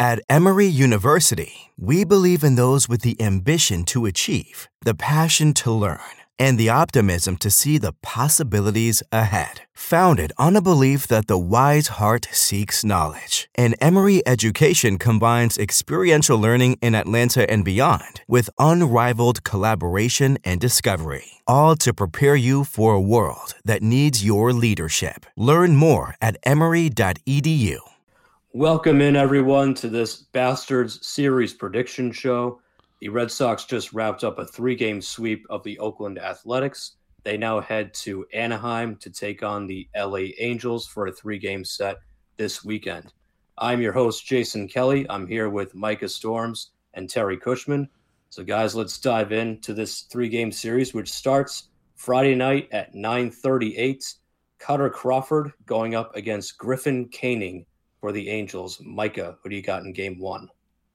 At Emory University, we believe in those with the ambition to achieve, the passion to learn, and the optimism to see the possibilities ahead. Founded on a belief that the wise heart seeks knowledge, and Emory education combines experiential learning in Atlanta and beyond with unrivaled collaboration and discovery, all to prepare you for a world that needs your leadership. Learn more at emory.edu. Welcome in, everyone, to this Bastards Series prediction show. The Red Sox just wrapped up a 3-game sweep of the Oakland Athletics. They now head to Anaheim to take on the LA Angels for a 3-game set this weekend. I'm your host, Jason Kelly. I'm here with Micah Storms and Terry Cushman. So, guys, let's dive into this 3-game series, which starts Friday night at 9:38. Kutter Crawford going up against Griffin Canning for the Angels. Micah, who do you got in game one?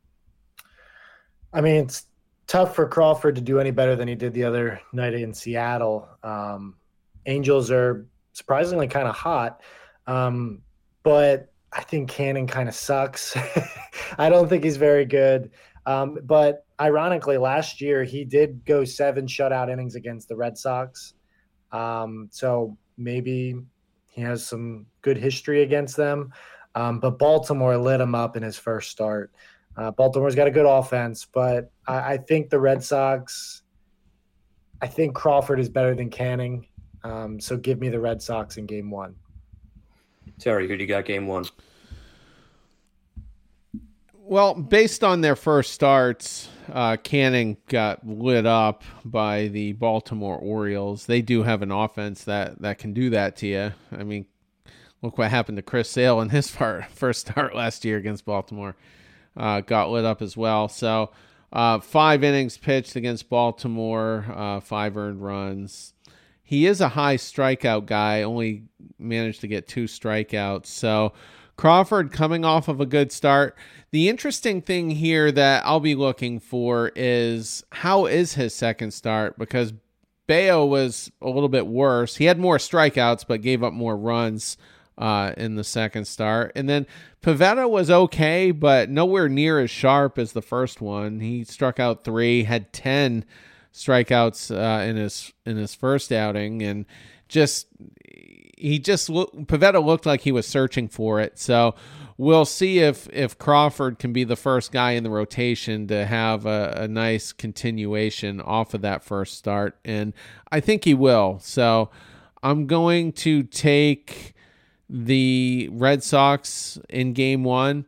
I mean, it's tough for Crawford to do any better than he did the other night in Seattle. Angels are surprisingly kind of hot, but I think Canning kind of sucks. I don't think he's very good. But ironically, last year he did go 7 shutout innings against the Red Sox. So maybe he has some good history against them. But Baltimore lit him up in his first start. Baltimore's got a good offense, but I think the Red Sox – I think Crawford is better than Canning. So give me the Red Sox in game one. Terry, who do you got game one? Well, based on their first starts, Canning got lit up by the Baltimore Orioles. They do have an offense that can do that to you. I mean, look what happened to Chris Sale in his first start last year against Baltimore. Got lit up as well. So 5 innings pitched against Baltimore, 5 earned runs. He is a high strikeout guy, only managed to get 2 strikeouts. So Crawford coming off of a good start. The interesting thing here that I'll be looking for is how is his second start, because Bayo was a little bit worse. He had more strikeouts but gave up more runs in the second start. And then Pivetta was okay, but nowhere near as sharp as the first one. He struck out 3, had 10 strikeouts in his first outing, and Pivetta looked like he was searching for it. So we'll see if Crawford can be the first guy in the rotation to have a nice continuation off of that first start, and I think he will. So I'm going to take the Red Sox in game one.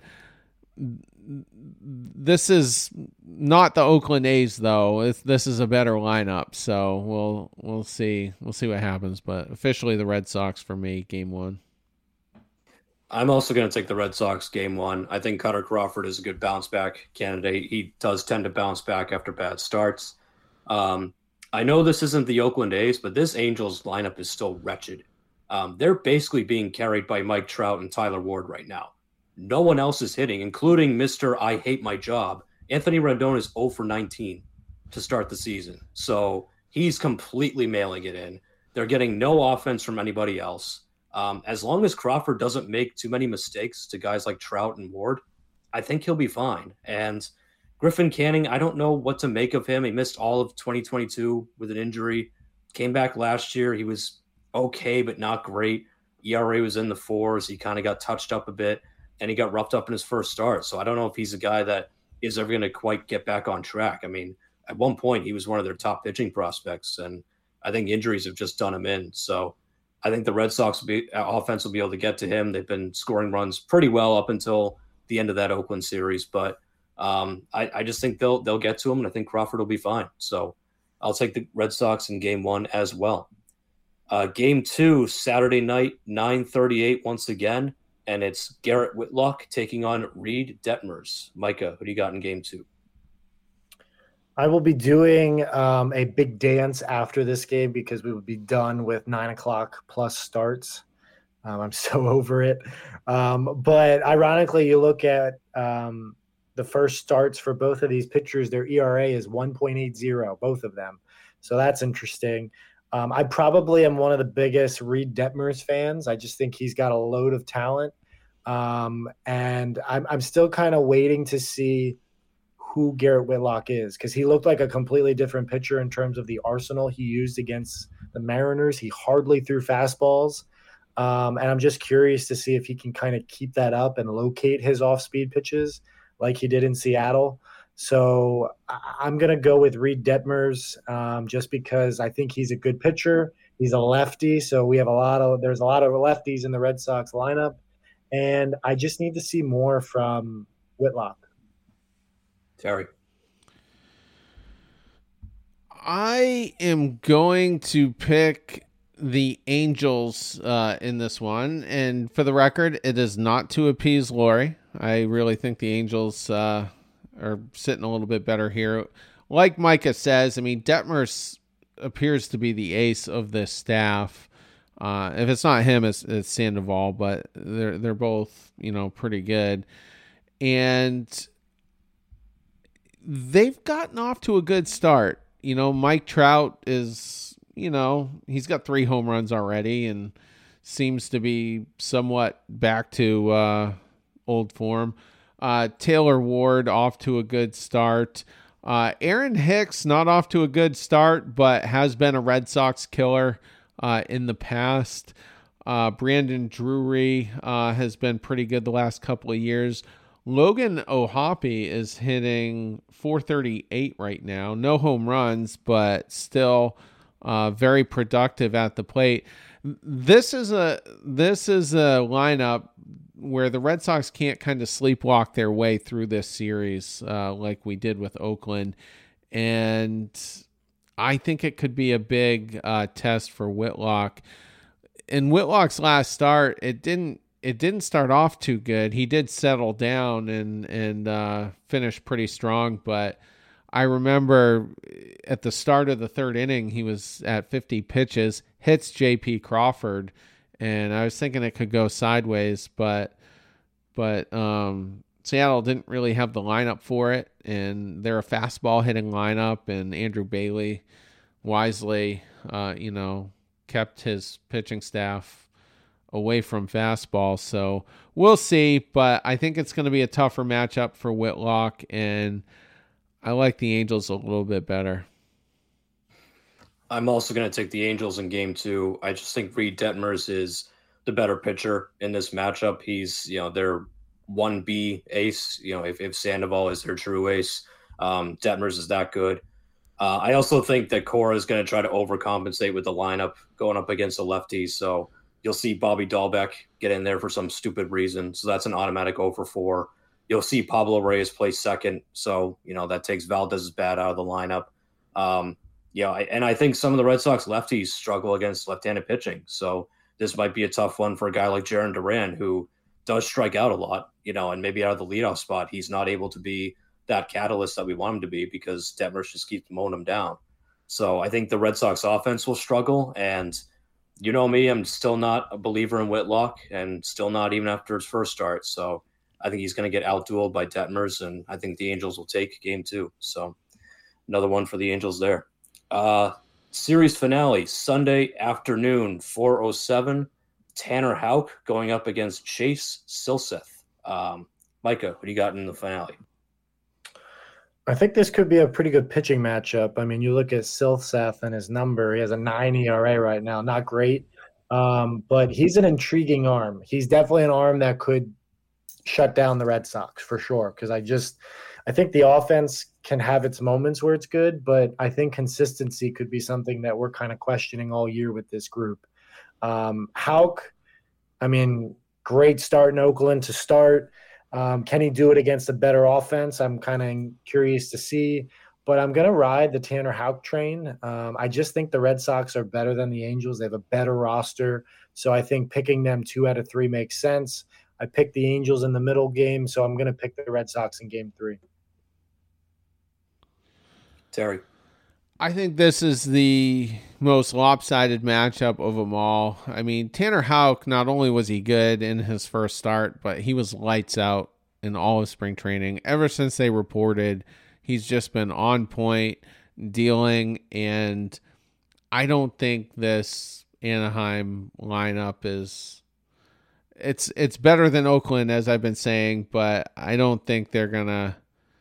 This is not the Oakland A's, though. This is a better lineup, so we'll see. We'll see what happens, but officially the Red Sox for me, game one. I'm also going to take the Red Sox game one. I think Kutter Crawford is a good bounce-back candidate. He does tend to bounce back after bad starts. I know this isn't the Oakland A's, but this Angels lineup is still wretched. They're basically being carried by Mike Trout and Tyler Ward right now. No one else is hitting, including Mr. I Hate My Job. Anthony Rendon is 0 for 19 to start the season. So he's completely mailing it in. They're getting no offense from anybody else. As long as Crawford doesn't make too many mistakes to guys like Trout and Ward, I think he'll be fine. And Griffin Canning, I don't know what to make of him. He missed all of 2022 with an injury. Came back last year. He was okay, but not great. ERA was in the 4s. He kind of got touched up a bit, and he got roughed up in his first start. So I don't know if he's a guy that is ever going to quite get back on track. I mean, at one point, he was one of their top pitching prospects, and I think injuries have just done him in. So I think the Red Sox offense will be able to get to him. They've been scoring runs pretty well up until the end of that Oakland series, but I just think they'll get to him, and I think Crawford will be fine. So I'll take the Red Sox in game one as well. Game two, Saturday night, 9:38 once again, and it's Garrett Whitlock taking on Reed Detmers. Micah, who do you got in game two? I will be doing a big dance after this game because we will be done with 9 o'clock plus starts. I'm so over it. But ironically, you look at the first starts for both of these pitchers, their ERA is 1.80, both of them. So that's interesting. I probably am one of the biggest Reed Detmers fans. I just think he's got a load of talent. And I'm still kind of waiting to see who Garrett Whitlock is, because he looked like a completely different pitcher in terms of the arsenal he used against the Mariners. He hardly threw fastballs. And I'm just curious to see if he can kind of keep that up and locate his off-speed pitches like he did in Seattle. So I'm going to go with Reed Detmers, just because I think he's a good pitcher. He's a lefty, so there's a lot of lefties in the Red Sox lineup, and I just need to see more from Whitlock. Terry. I am going to pick the Angels in this one. And for the record, it is not to appease Lori. I really think the Angels are sitting a little bit better here. Like Micah says, I mean, Detmers appears to be the ace of this staff. If it's not him, it's Sandoval, but they're both, pretty good. And they've gotten off to a good start. Mike Trout is, he's got 3 home runs already and seems to be somewhat back to old form. Taylor Ward off to a good start. Aaron Hicks not off to a good start, but has been a Red Sox killer in the past. Brandon Drury has been pretty good the last couple of years. Logan O'Hoppe is hitting .438 right now. No home runs, but still very productive at the plate. This is a lineup where the Red Sox can't kind of sleepwalk their way through this series like we did with Oakland. And I think it could be a big test for Whitlock. In Whitlock's last start, it didn't start off too good. He did settle down and finish pretty strong, but I remember at the start of the 3rd inning, he was at 50 pitches, hits J.P. Crawford, and I was thinking it could go sideways, but Seattle didn't really have the lineup for it, and they're a fastball hitting lineup, and Andrew Bailey wisely, kept his pitching staff away from fastball. So we'll see, but I think it's going to be a tougher matchup for Whitlock, and I like the Angels a little bit better. I'm also going to take the Angels in game 2. I just think Reed Detmers is the better pitcher in this matchup. He's, their 1B ace, if Sandoval is their true ace, Detmers is that good. I also think that Cora is going to try to overcompensate with the lineup going up against the lefties. So you'll see Bobby Dahlbeck get in there for some stupid reason. So that's an automatic 0 for 4. You'll see Pablo Reyes play second. So, that takes Valdez's bat out of the lineup. And I think some of the Red Sox lefties struggle against left-handed pitching. So this might be a tough one for a guy like Jarren Duran, who does strike out a lot, and maybe out of the leadoff spot, he's not able to be that catalyst that we want him to be because Detmers just keeps mowing him down. So I think the Red Sox offense will struggle. And you know me, I'm still not a believer in Whitlock, and still not even after his first start. So I think he's going to get out-dueled by Detmers, and I think the Angels will take game 2. So another one for the Angels there. Series finale, Sunday afternoon, 4:07. Tanner Houck going up against Chase Silseth. Micah, what do you got in the finale? I think this could be a pretty good pitching matchup. I mean, you look at Silseth and his number. He has a 9 ERA right now. Not great, but he's an intriguing arm. He's definitely an arm that could shut down the Red Sox for sure, because I think the offense can have its moments where it's good, but I think consistency could be something that we're kind of questioning all year with this group. Houck, I mean, great start in Oakland to start. Can he do it against a better offense? I'm kind of curious to see, but I'm going to ride the Tanner Houck train. I just think the Red Sox are better than the Angels. They have a better roster, so I think picking them 2 out of 3 makes sense. I picked the Angels in the middle game, so I'm going to pick the Red Sox in game 3. Terry. I think this is the most lopsided matchup of them all. I mean, Tanner Houck, not only was he good in his first start, but he was lights out in all of spring training. Ever since they reported, he's just been on point, dealing, and I don't think this Anaheim lineup it's better than Oakland, as I've been saying, but I don't think they're gonna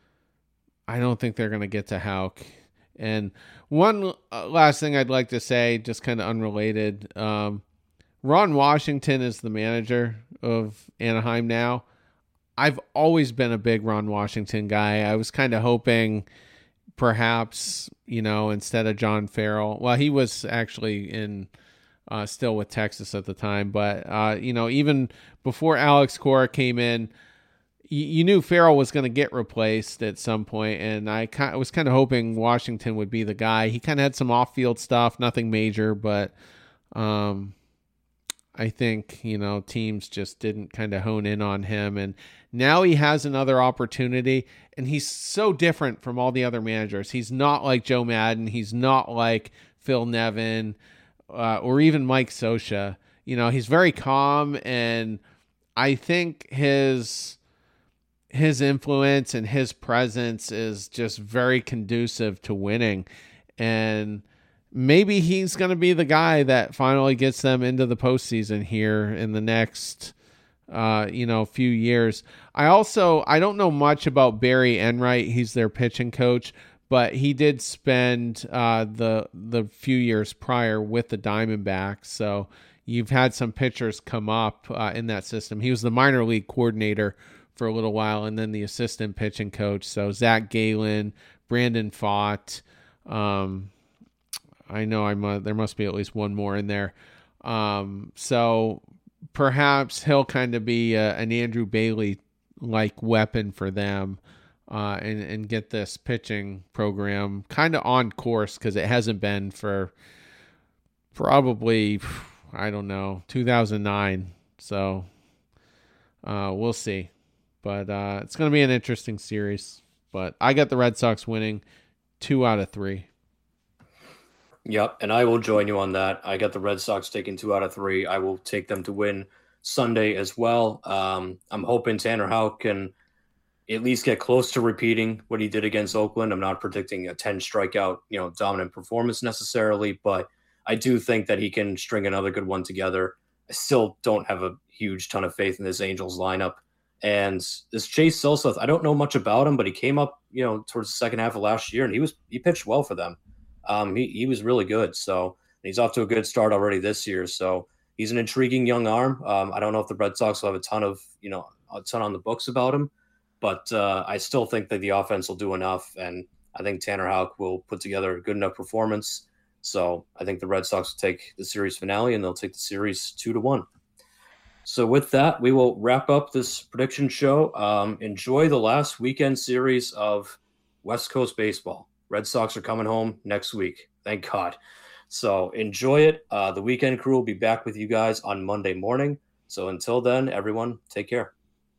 get to Houck. And one last thing I'd like to say, just kind of unrelated. Ron Washington is the manager of Anaheim now. I've always been a big Ron Washington guy. I was kind of hoping perhaps, instead of John Farrell, well, he was actually still with Texas at the time, but, even before Alex Cora came in, you knew Farrell was going to get replaced at some point, and I was kind of hoping Washington would be the guy. He kind of had some off-field stuff, nothing major, but I think, teams just didn't kind of hone in on him, and now he has another opportunity, and he's so different from all the other managers. He's not like Joe Madden. He's not like Phil Nevin or even Mike Scioscia. He's very calm, and I think his influence and his presence is just very conducive to winning. And maybe he's going to be the guy that finally gets them into the postseason here in the next, few years. I don't know much about Barry Enright. He's their pitching coach, but he did spend the few years prior with the Diamondbacks. So you've had some pitchers come up in that system. He was the minor league coordinator for a little while, and then the assistant pitching coach. So Zach Gallen, Brandon Pfaadt. I know there must be at least one more in there. So perhaps he'll kind of be an Andrew Bailey-like weapon for them and get this pitching program kind of on course, because it hasn't been for probably, 2009. So we'll see. But it's going to be an interesting series. But I got the Red Sox winning 2 out of 3. Yep, and I will join you on that. I got the Red Sox taking 2 out of 3. I will take them to win Sunday as well. I'm hoping Tanner Houck can at least get close to repeating what he did against Oakland. I'm not predicting a 10 strikeout, dominant performance necessarily, but I do think that he can string another good one together. I still don't have a huge ton of faith in this Angels lineup. And this Chase Silseth, I don't know much about him, but he came up, towards the second half of last year, and he pitched well for them. He was really good. So he's off to a good start already this year. So he's an intriguing young arm. I don't know if the Red Sox will have a ton on the books about him, but I still think that the offense will do enough. And I think Tanner Houck will put together a good enough performance. So I think the Red Sox will take the series finale, and they'll take the series 2-1. So with that, we will wrap up this prediction show. Enjoy the last weekend series of West Coast baseball. Red Sox are coming home next week. Thank God. So enjoy it. The weekend crew will be back with you guys on Monday morning. So until then, everyone, take care.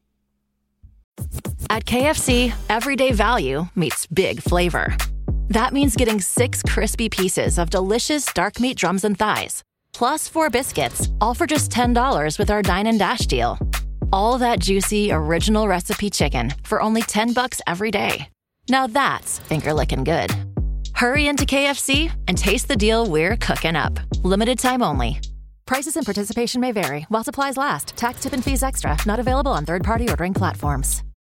At KFC, everyday value meets big flavor. That means getting 6 crispy pieces of delicious dark meat drums and thighs, plus 4 biscuits, all for just $10 with our Dine and Dash deal. All that juicy, original recipe chicken for only $10 every day. Now that's finger-licking good. Hurry into KFC and taste the deal we're cooking up. Limited time only. Prices and participation may vary while supplies last. Tax, tip, and fees extra. Not available on third-party ordering platforms.